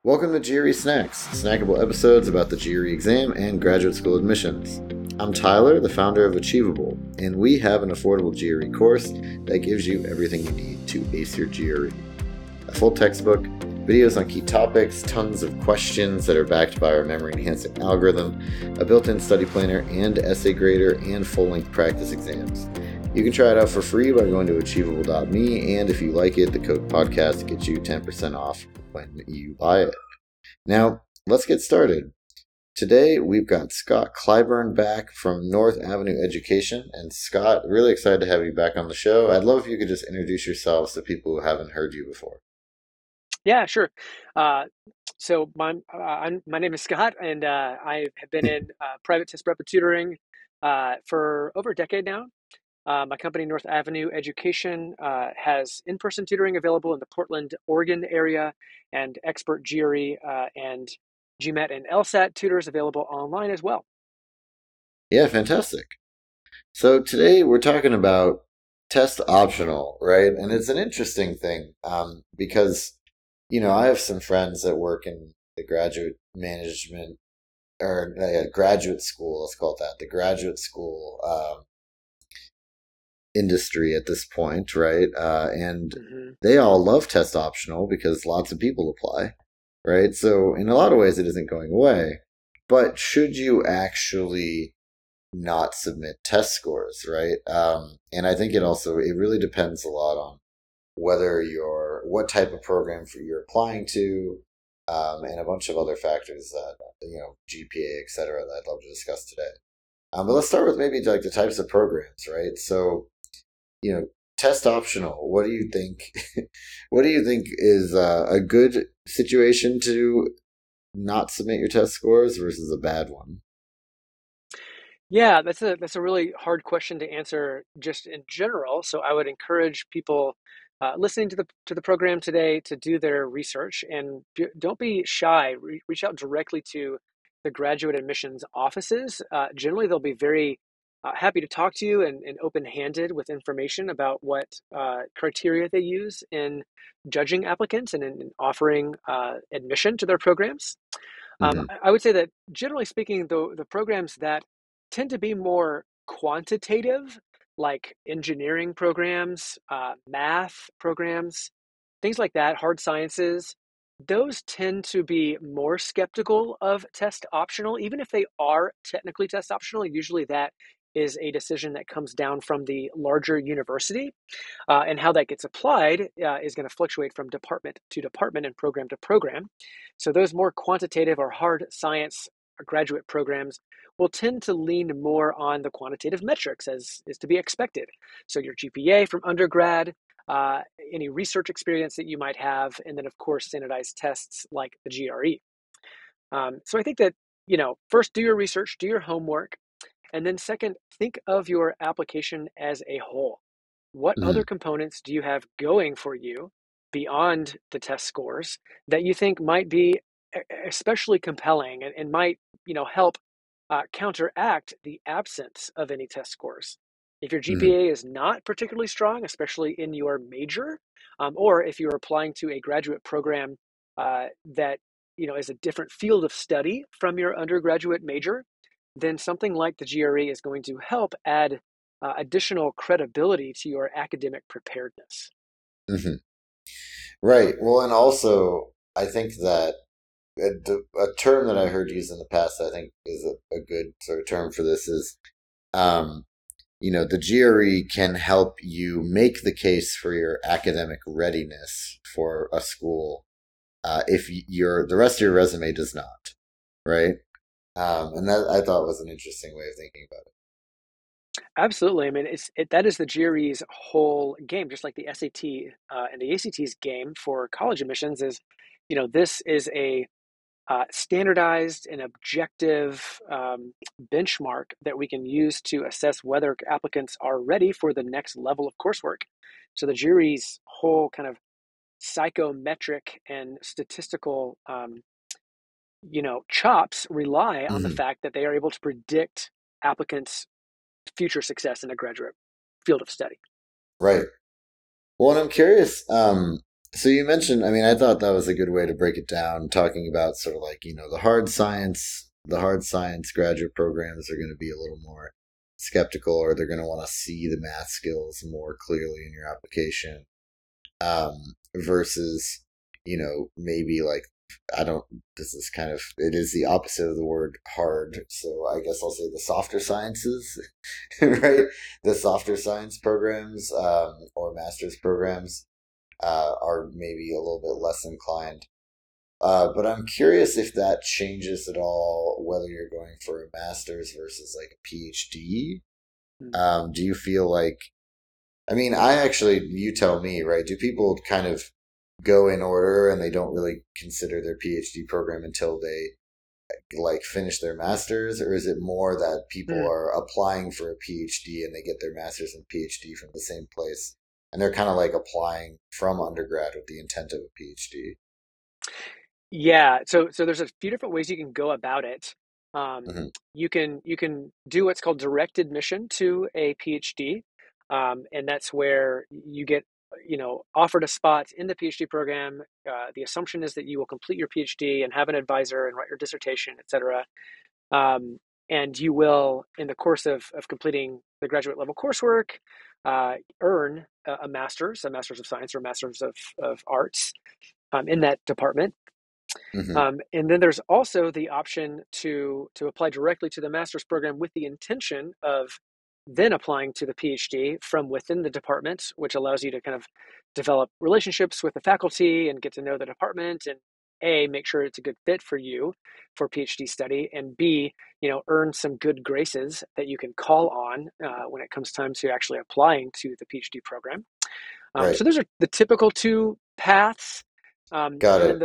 Welcome to GRE Snacks, snackable episodes about the GRE exam and graduate school admissions. I'm Tyler, the founder of Achievable, and we have an affordable GRE course that gives you everything you need to ace your GRE. A full textbook, videos on key topics, tons of questions that are backed by our memory enhancing algorithm, a built-in study planner and essay grader, and full-length practice exams. You can try it out for free by going to achievable.me, and if you like it, the code podcast gets you 10% off when you buy it. Now, let's get started. Today, we've got Scott Clyburn back from North Avenue Education. And Scott, really excited to have you back on the show. I'd love if you could just introduce yourselves to people who haven't heard you before. Yeah, sure. Uh, my name is Scott, and I have been in private test prep and tutoring for over a decade now. My company, North Avenue Education, has in-person tutoring available in the Portland, Oregon area, and expert GRE and GMAT and LSAT tutors available online as well. Yeah, fantastic. So today we're talking about test optional, right? And it's an interesting thing because, I have some friends that work in the graduate management or graduate school, let's call it that, the graduate school industry at this point, right? And hmm they all love test optional because lots of people apply, right? So in a lot of ways, it isn't going away. But should you actually not submit test scores, right? And I think it really depends a lot on what type of program you're applying to, and a bunch of other factors that, GPA, et cetera, that I'd love to discuss today. But let's start with maybe like the types of programs, right? So, you know, test optional. What do you think? What do you think is a good situation to not submit your test scores versus a bad one? Yeah, that's a really hard question to answer just in general. So I would encourage people listening to the program today to do their research and don't be shy. Reach out directly to the graduate admissions offices. Generally, they'll be very happy to talk to you and open-handed with information about what criteria they use in judging applicants and in offering admission to their programs. Hmm. I would say that generally speaking, the programs that tend to be more quantitative, like engineering programs, math programs, things like that, hard sciences, those tend to be more skeptical of test optional, even if they are technically test optional. Usually that is a decision that comes down from the larger university, and how that gets applied is going to fluctuate from department to department and program to program. So those more quantitative or hard science graduate programs will tend to lean more on the quantitative metrics as is to be expected. So your GPA from undergrad, uh, any research experience that you might have, and then of course standardized tests like the GRE. So I think that, first do your research, do your homework, and then second, think of your application as a whole. What Hmm. other components do you have going for you beyond the test scores that you think might be especially compelling and might, help counteract the absence of any test scores? If your Hmm. GPA is not particularly strong, especially in your major, or if you're applying to a graduate program that is a different field of study from your undergraduate major, then something like the GRE is going to help add additional credibility to your academic preparedness. Hmm. Right. Well, and also, I think that a term that I heard used in the past, I think is a good sort of term for this is, um, the GRE can help you make the case for your academic readiness for a school, if the rest of your resume does not, right? And that I thought was an interesting way of thinking about Absolutely. I mean, that is the GRE's whole game, just like the SAT and the ACT's game for college admissions. This is a standardized and objective benchmark that we can use to assess whether applicants are ready for the next level of coursework. So the jury's whole kind of psychometric and statistical, chops rely it. on the Hmm. fact that they are able to predict applicants' future success in a graduate field of study. Right. Well, and I'm curious. So you mentioned, I mean, I thought that was a good way to break it down, talking about sort of like, the hard science graduate programs are going to be a little more skeptical, or they're going to want to see the math skills more clearly in your application, versus, maybe like, I don't, this is kind of, it is the opposite of the word hard. So I guess I'll say the softer sciences, right? The softer science programs, or master's programs are maybe a little bit less inclined. But I'm curious if that changes at all, whether you're going for a master's versus like a PhD. Mm. Do you feel like, I mean, you tell me, right? Do people kind of go in order and they don't really consider their PhD program until they like finish their master's? Or is it more that people Mm. are applying for a PhD and they get their master's and PhD from the same place? And they're kind of like applying from undergrad with the intent of a PhD. Yeah, so there's a few different ways you can go about it. Um, Hmm. you can do what's called direct admission to a PhD, and that's where you get offered a spot in the PhD program. The assumption is that you will complete your PhD and have an advisor and write your dissertation, et cetera. Um, and you will, in the course of completing the graduate level coursework, earn a master's of science or a master's of arts in that department. Hmm. And then there's also the option to apply directly to the master's program with the intention of then applying to the PhD from within the department, which allows you to kind of develop relationships with the faculty and get to know the department and A, make sure it's a good fit for you for PhD study, and B, earn some good graces that you can call on when it comes time to actually applying to the PhD program. Right. So those are the typical two paths. Got And then it.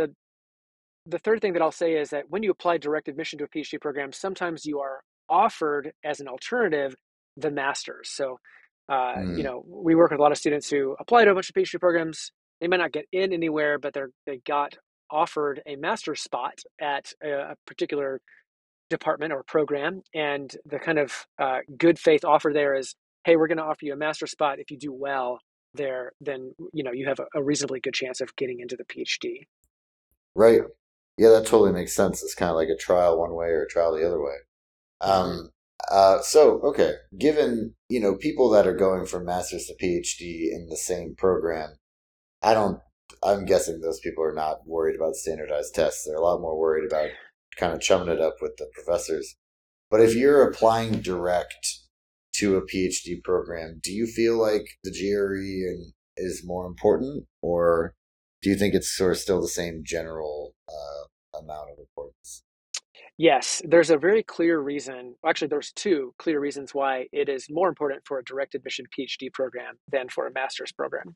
the third thing that I'll say is that when you apply direct admission to a PhD program, sometimes you are offered as an alternative the master's. So, Mm. we work with a lot of students who apply to a bunch of PhD programs. They might not get in anywhere, but they got offered a master's spot at a particular department or program, and the kind of good faith offer there is, hey, we're going to offer you a master's spot if you do well there. Then you have a reasonably good chance of getting into the PhD. Right. Yeah, that totally makes sense. It's kind of like a trial one way or a trial the other way. Mm-hmm. Um, okay, given, people that are going from master's to PhD in the same program, I don't, I'm guessing those people are not worried about standardized tests. They're a lot more worried about kind of chumming it up with the professors. But if you're applying direct to a PhD program, do you feel like the GRE is more important, or do you think it's sort of still the same general amount of importance? Yes, there's a very clear reason. Actually, there's two clear reasons why it is more important for a direct admission PhD program than for a master's program.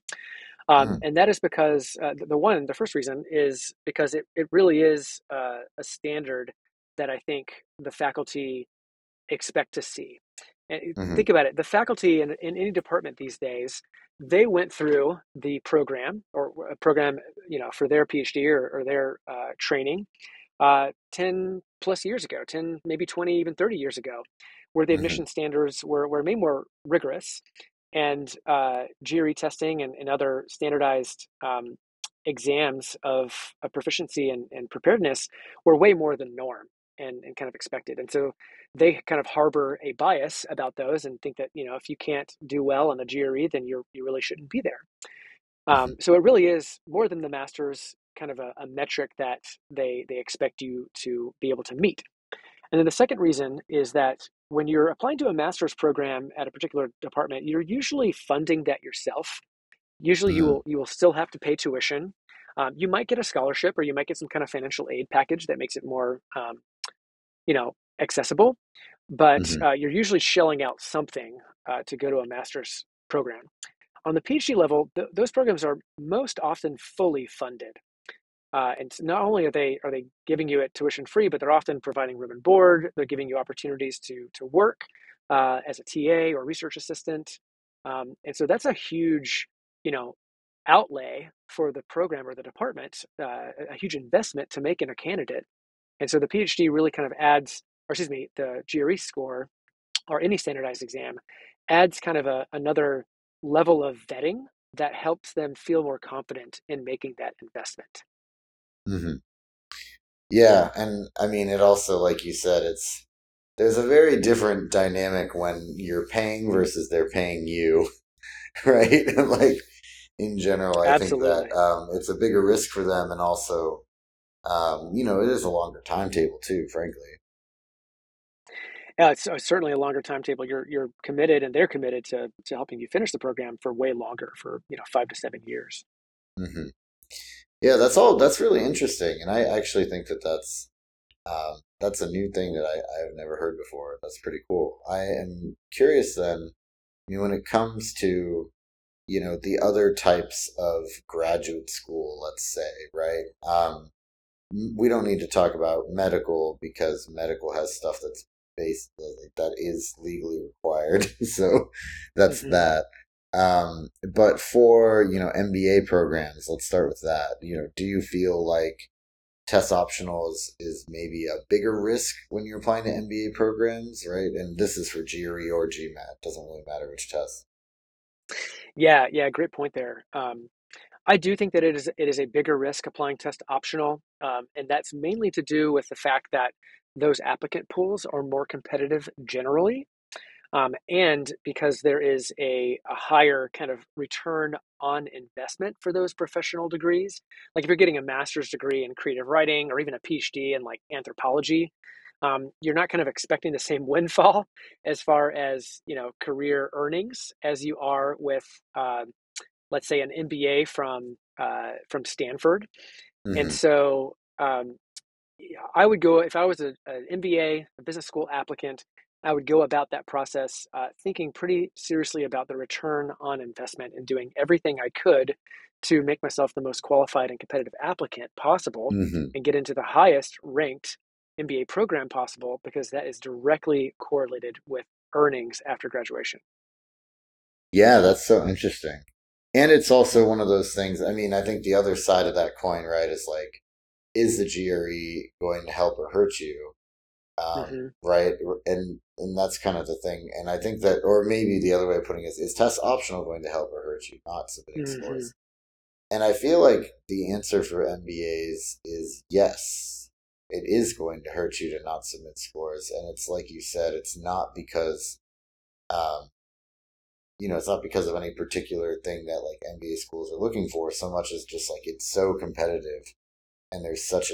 Mm, And that is because the first reason is because it really is a standard that I think the faculty expect to see. And hmm. think about it, the faculty in any department these days, they went through the program or a program, for their PhD or their training 10 plus years ago, 10, maybe 20, even 30 years ago, where the Hmm. admission standards were made more rigorous and GRE testing and other standardized exams of proficiency and preparedness were way more than norm and kind of expected. And so they kind of harbor a bias about those and think that, if you can't do well on the GRE, then you really shouldn't be there. Hmm. So it really is more than the masters kind of a metric that they expect you to be able to meet. And then the second reason is that when you're applying to a master's program at a particular department, you're usually funding that yourself. Usually you Hmm. will still have to pay tuition. You might get a scholarship or you might get some kind of financial aid package that makes it more accessible, but Hmm. you're usually shelling out something to go to a master's program. On the PhD level, those programs are most often fully funded. And not only are they giving you it tuition free, but they're often providing room and board. They're giving you opportunities to work as a TA or research assistant, and so that's a huge, you know, outlay for the program or the department, a huge investment to make in a candidate. And so the PhD really kind of adds, or excuse me, the GRE score or any standardized exam adds kind of another level of vetting that helps them feel more confident in making that investment. Hmm. Yeah, and I mean, it also, like you said, it's there's a very different dynamic when you're paying versus they're paying you, right? Like in general, I think that Absolutely. it's a bigger risk for them, and also, it is a longer timetable too, frankly. Yeah, it's certainly a longer timetable. You're committed, and they're committed to helping you finish the program for way longer, for 5 to 7 years. Hmm. Yeah, that's all. That's really interesting, and I actually think that that's a new thing that I've never heard before. That's pretty cool. I am curious then, when it comes to, the other types of graduate school, let's say, right? We don't need to talk about medical because medical has stuff that's based that is legally required. So that's Hmm. that. But for, MBA programs, let's start with that. Do you feel like test optional is maybe a bigger risk when you're applying to MBA programs, right? And this is for GRE or GMAT. Doesn't really matter which test. Yeah, yeah, great point there. I do think that it is a bigger risk applying test optional, and that's mainly to do with the fact that those applicant pools are more competitive generally. And because there is a higher kind of return on investment for those professional degrees. Like if you're getting a master's degree in creative writing or even a PhD in like anthropology, you're not kind of expecting the same windfall as far as career earnings as you are with, let's say, an MBA from Stanford. And Hmm. so yeah, I would go if I was an MBA, a business school applicant. I would go about that process thinking pretty seriously about the return on investment and doing everything I could to make myself the most qualified and competitive applicant possible Hmm. and get into the highest ranked MBA program possible because that is directly correlated with earnings after graduation. Yeah, that's so interesting. And it's also one of those things. I mean, I think the other side of that coin, right, is like, is the GRE going to help or hurt you? Hmm. Right? And that's kind of the thing. And I think that, or maybe the other way of putting it is test optional going to help or hurt you, not submitting Hmm. scores? And I feel like the answer for MBAs is yes. It is going to hurt you to not submit scores. And it's like you said, it's not because um, it's not because of any particular thing that like MBA schools are looking for so much as just like it's so competitive and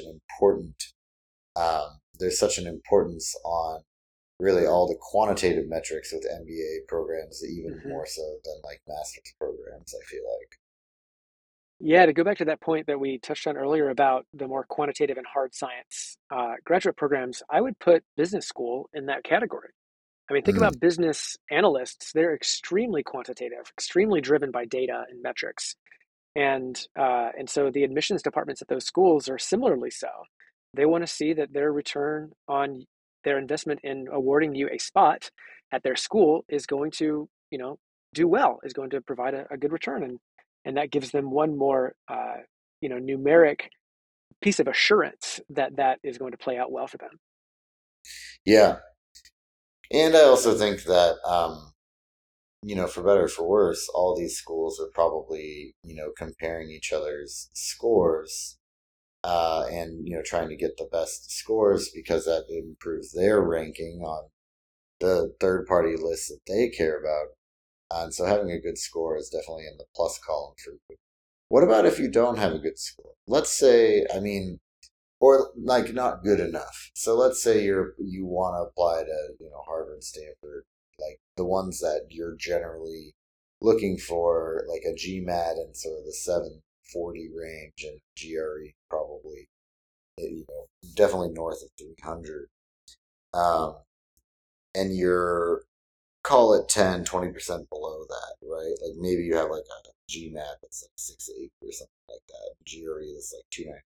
there's such an importance on really all the quantitative metrics with MBA programs, even Hmm. more so than like master's programs, I feel like. Yeah, to go back to that point that we touched on earlier about the more quantitative and hard science graduate programs, I would put business school in that category. I mean, think Mm, about business analysts. They're extremely quantitative, extremely driven by data and metrics. And so the admissions departments at those schools are similarly so. They want to see that their return on their investment in awarding you a spot at their school is going to, do well, is going to provide a good return, and that gives them one more, numeric piece of assurance that that is going to play out well for them. yeah. And I also think that, for better or for worse, all these schools are probably, comparing each other's scores and, trying to get the best scores because that improves their ranking on the third party lists that they care about. And so having a good score is definitely in the plus column for you. What about if you don't have a good score? Let's say, I mean, or like not good enough. So let's say you want to apply to, Harvard, Stanford, like the ones that you're generally looking for, like a GMAT in sort of the 740 range and GRE probably, definitely north of 300. Um, and you're call it 10, 20% below that, right? Like maybe you have like a GMAT that's like 680 or something like that. GRE that's like 290.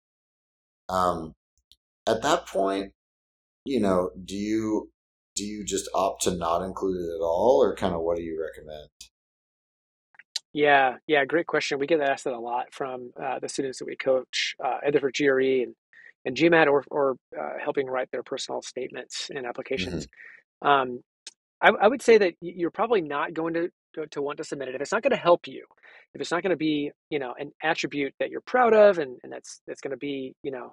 At that point, do you just opt to not include it at all, or kind of what do you recommend? Yeah, yeah, great question. We get asked that a lot from the students that we coach, either for GRE and GMAT or helping write their personal statements and Hmm. applications. Um, I would say that you're probably not going to to want to submit it, if it's not going to help you, if it's not going to be, an attribute that you're proud of, and that's going to be,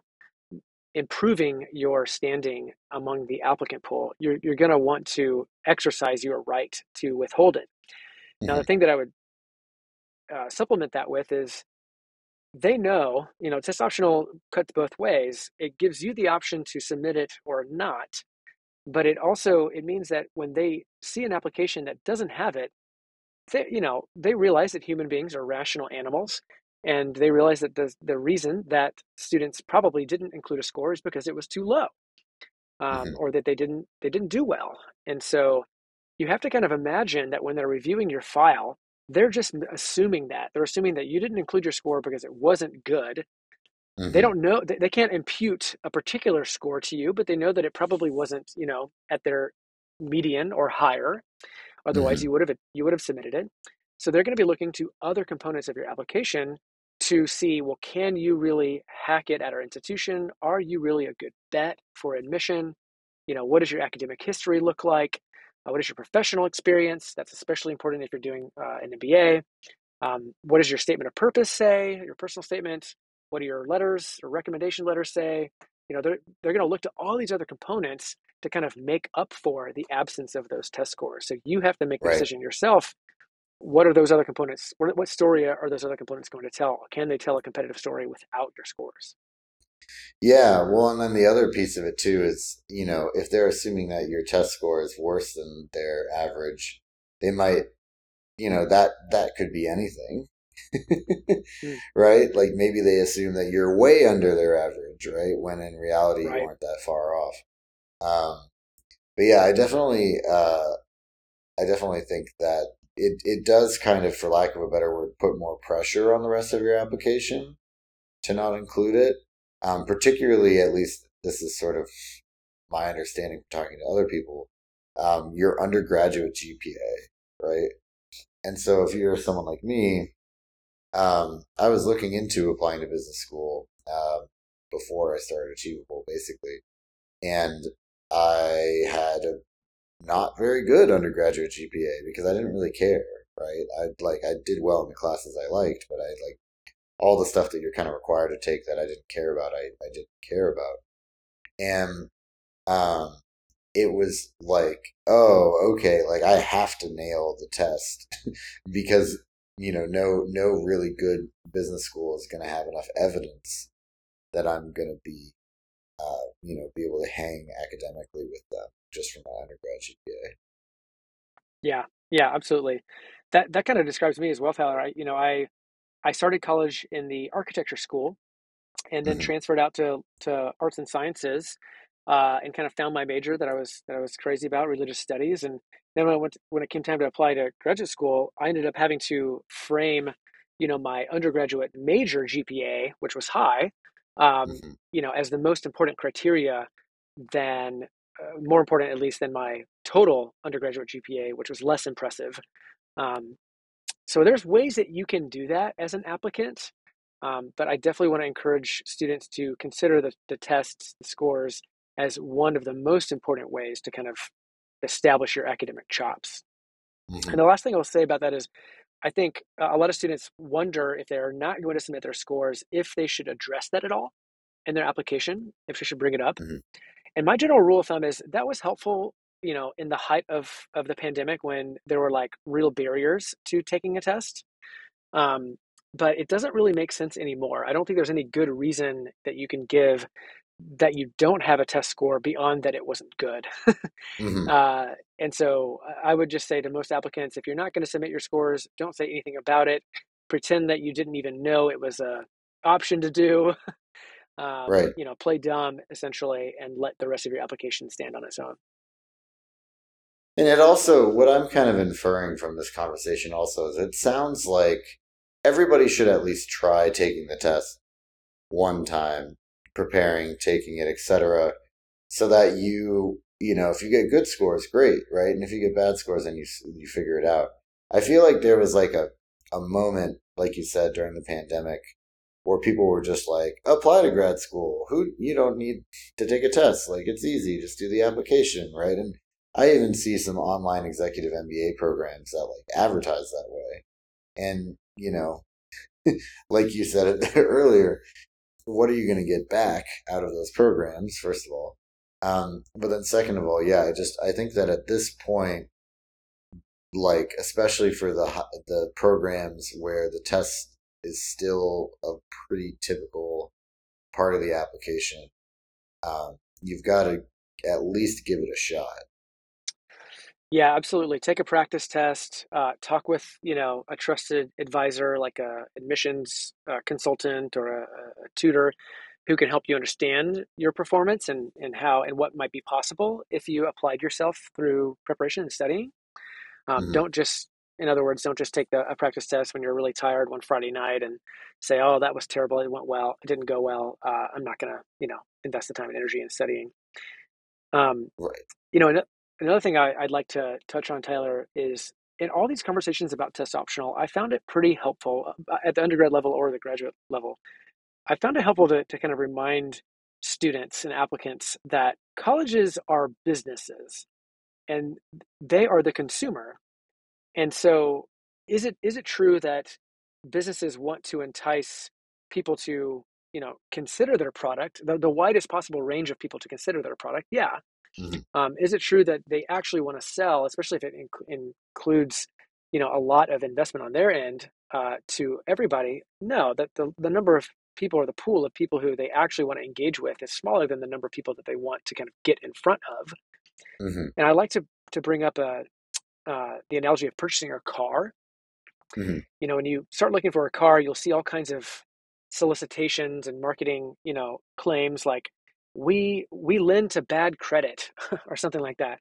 improving your standing among the applicant pool, you're going to want to exercise your right to withhold it. Now, the Hmm. thing that I would supplement that with is they know, test optional cuts both ways. It gives you the option to submit it or not, but it means that when they see an application that doesn't have it, they realize that human beings are rational animals, and they realize that the reason that students probably didn't include a score is because it was too low, Hmm. or that they didn't do well. And so you have to kind of imagine that when they're reviewing your file, they're just assuming that you didn't include your score because it wasn't good. They Hmm. don't know, they can't impute a particular score to you, but they know that it probably wasn't, at their median or higher. Otherwise, Hmm. you would have submitted it. So they're going to be looking to other components of your application to see, well, can you really hack it at our institution? Are you really a good bet for admission? What does your academic history look like? What is your professional experience? That's especially important if you're doing an MBA. What does your statement of purpose say? Your personal statement? What do your letters or recommendation letters say? They're going to look to all these other components to kind of make up for the absence of those test scores. So you have to make the Right. decision yourself. What are those other components? What story are those other components going to tell? Can they tell a competitive story without your scores? Yeah, well, and then the other piece of it too is, if they're assuming that your test score is worse than their average, they might, that could be anything, Mm, right? Like maybe they assume that you're way under their average, right? When in reality you right. aren't that far off. But yeah, I definitely think that it does kind of, for lack of a better word, put more pressure on the rest of your application to not include it. Particularly, at least this is sort of my understanding from talking to other people, your undergraduate GPA, right? And so if you're someone like me, I was looking into applying to business school before I started Achievable, basically, and I had a not very good undergraduate GPA because I didn't really care, right? I did well in the classes I liked, but I like all the stuff that you're kind of required to take that I didn't care about. I didn't care about, and um, it was like, oh, okay, like I have to nail the test because no really good business school is going to have enough evidence that I'm going to be able to hang academically with them just from my undergrad GPA. Yeah, yeah, absolutely. That kind of describes me as well, Tyler. I started college in the architecture school, and then Hmm. transferred out to arts and sciences, and kind of found my major that I was crazy about, religious studies. And then when it came time to apply to graduate school, I ended up having to frame, my undergraduate major GPA, which was high, Hmm. as the most important criteria than more important at least than my total undergraduate GPA, which was less impressive. Um, so there's ways that you can do that as an applicant, but I definitely want to encourage students to consider the tests, the scores, as one of the most important ways to kind of establish your academic chops. And Hmm. the last thing I'll say about that is I think a lot of students wonder if they're not going to submit their scores, if they should address that at all in their application, if they should bring it up. Hmm. And my general rule of thumb is that was helpful, in the height of the pandemic when there were like real barriers to taking a test. Um, but it doesn't really make sense anymore. I don't think there's any good reason that you can give that you don't have a test score beyond that it wasn't good. Hmm. uh, and so I would just say to most applicants, if you're not going to submit your scores, don't say anything about it. Pretend that you didn't even know it was a option to do. Right. Play dumb essentially, and let the rest of your application stand on its own. And it also, what I'm kind of inferring from this conversation also is it sounds like everybody should at least try taking the test one time, preparing, taking it, etc., so that if you get good scores, great, right? And if you get bad scores, then you figure it out. I feel like there was like a moment, like you said, during the pandemic where people were just like, apply to grad school. Who You don't need to take a test. Like it's easy, just do the application, right? And I even see some online executive MBA programs that like advertise that way. And, like you said it earlier, what are you going to get back out of those programs, first of all? But then second of all, yeah, I think that at this point, like, especially for the programs where the test is still a pretty typical part of the application, you've got to at least give it a shot. Yeah, absolutely. Take a practice test. Talk with, a trusted advisor like a admissions consultant or a tutor who can help you understand your performance and how and what might be possible if you applied yourself through preparation and studying. Hmm. Don't just, in other words, don't just take a practice test when you're really tired one Friday night and say, "Oh, that was terrible. It went well. It didn't go well. I'm not gonna, invest the time and energy in studying." Um, Right. another thing I'd like to touch on, Tyler, is in all these conversations about test optional, I found it pretty helpful at the undergrad level or the graduate level. I found it helpful to kind of remind students and applicants that colleges are businesses and they are the consumer. And so, is it true that businesses want to entice people to, consider their product, the widest possible range of people to consider their product? Yeah. Hmm. Is it true that they actually want to sell, especially if it includes, a lot of investment on their end to everybody? No, that the number of people or the pool of people who they actually want to engage with is smaller than the number of people that they want to kind of get in front of. Hmm. And I like to bring up the analogy of purchasing a car. Hmm. When you start looking for a car, you'll see all kinds of solicitations and marketing, claims like we lend to bad credit or something like that.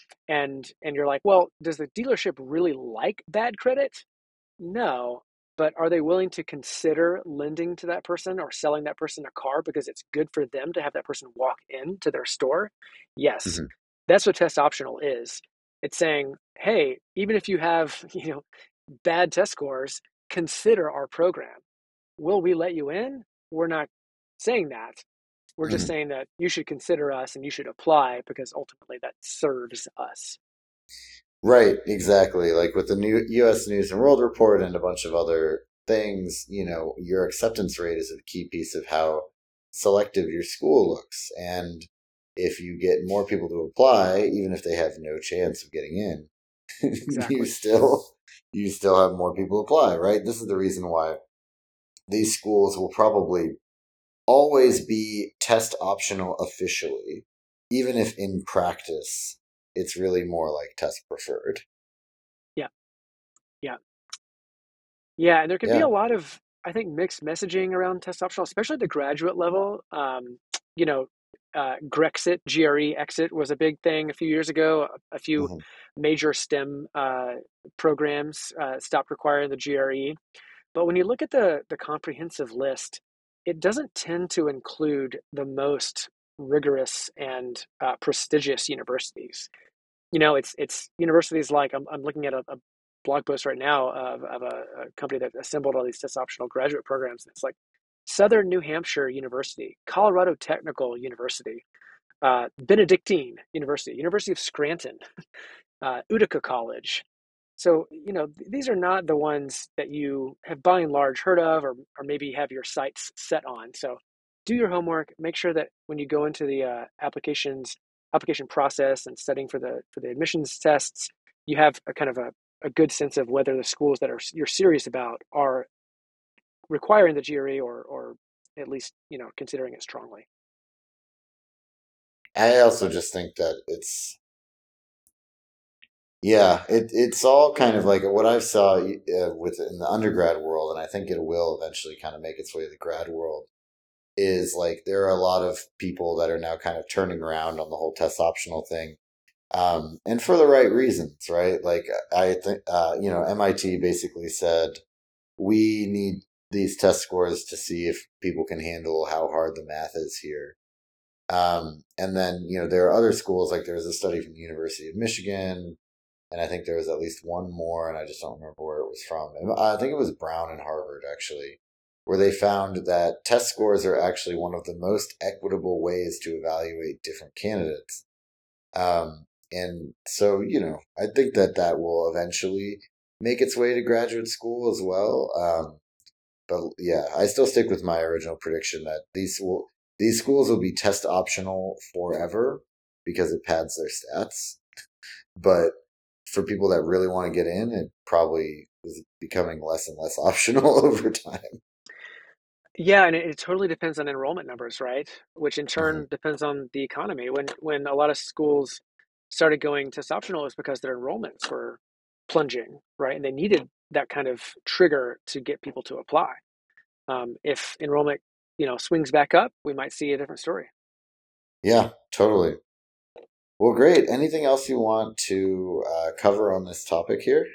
And you're like, well, does the dealership really like bad credit? No. But are they willing to consider lending to that person or selling that person a car because it's good for them to have that person walk into their store? Yes. Hmm. That's what test optional is. It's saying, hey, even if you have, bad test scores, consider our program. Will we let you in? We're not saying that. We're just Hmm. saying that you should consider us and you should apply because ultimately that serves us. Right, exactly. Like with the new U.S. News and World Report and a bunch of other things, your acceptance rate is a key piece of how selective your school looks. And if you get more people to apply, even if they have no chance of getting in, you Exactly. still you still have more people apply, right? This is the reason why these schools will probably always be test optional officially, even if in practice it's really more like test preferred. Yeah. Yeah. Yeah. And there can be Yeah. a lot of, I think, mixed messaging around test optional, especially at the graduate level. You know, Grexit, GRE exit was a big thing a few years ago. A few Hmm. major STEM programs stopped requiring the GRE. But when you look at the comprehensive list, it doesn't tend to include the most rigorous and prestigious universities. It's universities like I'm looking at a blog post right now of a company that assembled all these test optional graduate programs. It's like Southern New Hampshire University, Colorado Technical University, Benedictine University, University of Scranton, Utica College. So, these are not the ones that you have by and large heard of or maybe have your sights set on. So do your homework, make sure that when you go into the application process and studying for the admissions tests, you have a kind of a good sense of whether the schools that you're serious about are requiring the GRE or at least, considering it strongly. I also just think that yeah, it's all kind of like what I saw with in the undergrad world, and I think it will eventually kind of make its way to the grad world. Is like there are a lot of people that are now kind of turning around on the whole test optional thing, and for the right reasons, right? Like I think MIT basically said we need these test scores to see if people can handle how hard the math is here. And then there are other schools like there was a study from the University of Michigan, and I think there was at least one more, and I just don't remember where it was from. And I think it was Brown and Harvard actually, where they found that test scores are actually one of the most equitable ways to evaluate different candidates. And so, I think that will eventually make its way to graduate school as well. But yeah, I still stick with my original prediction that these schools will be test optional forever because it pads their stats. But for people that really want to get in, it probably is becoming less and less optional over time. Yeah, and it totally depends on enrollment numbers, right? Which in Mhm. turn depends on the economy. When a lot of schools started going test optional, it was because their enrollments were plunging, right? And they needed that kind of trigger to get people to apply. If enrollment, swings back up, we might see a different story. Yeah, totally. Well, great. Anything else you want to cover on this topic here?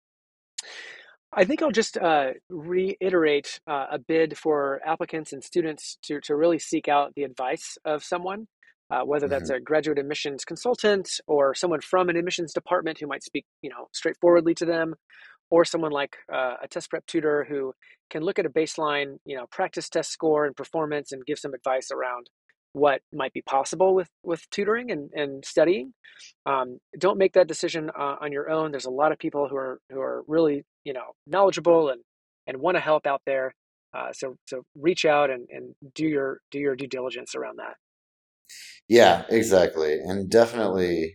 I think I'll just reiterate a bid for applicants and students to really seek out the advice of someone, whether that's Hmm. a graduate admissions consultant or someone from an admissions department who might speak, straightforwardly to them, or someone like a test prep tutor who can look at a baseline, practice test score and performance and give some advice around what might be possible with tutoring and studying. Don't make that decision on your own. There's a lot of people who are really knowledgeable and want to help out there. So reach out and do your due diligence around that. Yeah, exactly. And definitely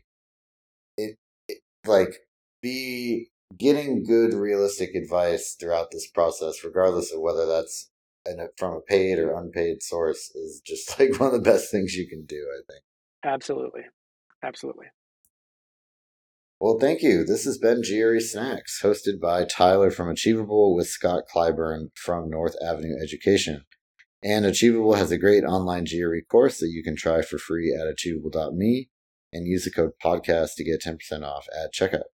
like be getting good realistic advice throughout this process, regardless of whether that's from a paid or unpaid source, is just like one of the best things you can do, I think. Absolutely, absolutely. Well, thank you. This has been GRE Snacks, hosted by Tyler from Achievable with Scott Clyburn from North Avenue Education. And Achievable has a great online GRE course that you can try for free at achievable.me and use the code podcast to get 10% off at checkout.